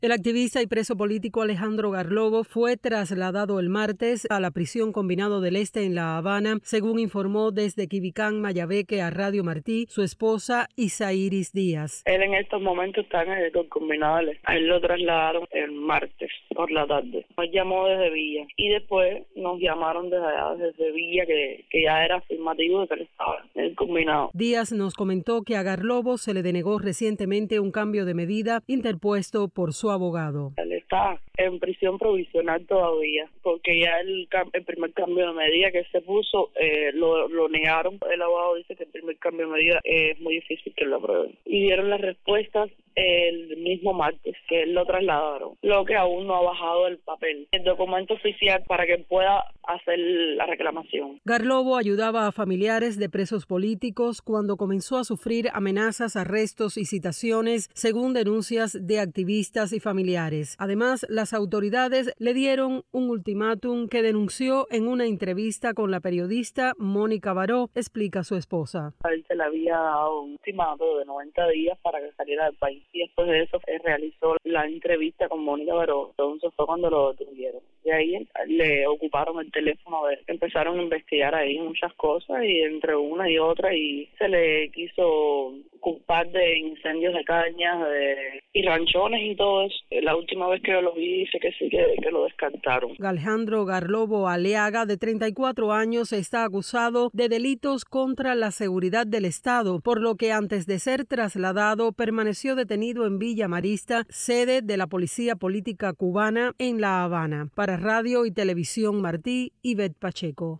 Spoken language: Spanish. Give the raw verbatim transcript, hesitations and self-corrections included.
El activista y preso político Alejandro Garlobo fue trasladado el martes a la prisión Combinado del Este en La Habana, según informó desde Quibicán, Mayabeque, a Radio Martí, su esposa Isairis Díaz. Él en estos momentos está en el Combinado del Este. A él lo trasladaron el martes por la tarde. Nos llamó desde Villa y después nos llamaron desde allá, desde Villa, que, que ya era afirmativo de que él estaba en el Combinado. Díaz nos comentó que a Garlobo se le denegó recientemente un cambio de medida interpuesto por su abogado. Él está en prisión provisional todavía, porque ya el, el primer cambio de medida que se puso eh, lo, lo negaron. El abogado dice que el primer cambio de medida es muy difícil que lo aprueben. Y dieron las respuestas el mismo martes, que lo trasladaron, lo que aún no ha bajado el papel, el documento oficial para que pueda hacer la reclamación. Garlobo ayudaba a familiares de presos políticos cuando comenzó a sufrir amenazas, arrestos y citaciones, según denuncias de activistas y familiares. Además, las autoridades le dieron un ultimátum que denunció en una entrevista con la periodista Mónica Baró, explica su esposa. A él se le había dado un ultimátum de noventa días para que saliera del país y después de eso eh, realizó la entrevista con Mónica Baró. Entonces fue cuando lo detuvieron. Y ahí le ocuparon el teléfono, de, empezaron a investigar ahí muchas cosas y entre una y otra y se le quiso culpar de incendios de cañas de, y ranchones y todo eso. La última vez que yo lo vi dice que sí, que, que lo descartaron. Alejandro Garlobo Aleaga, de treinta y cuatro años, está acusado de delitos contra la seguridad del Estado, por lo que antes de ser trasladado permaneció detenido en Villa Marista, sede de la Policía Política Cubana en La Habana. Para Radio y Televisión Martí, Ivette Pacheco.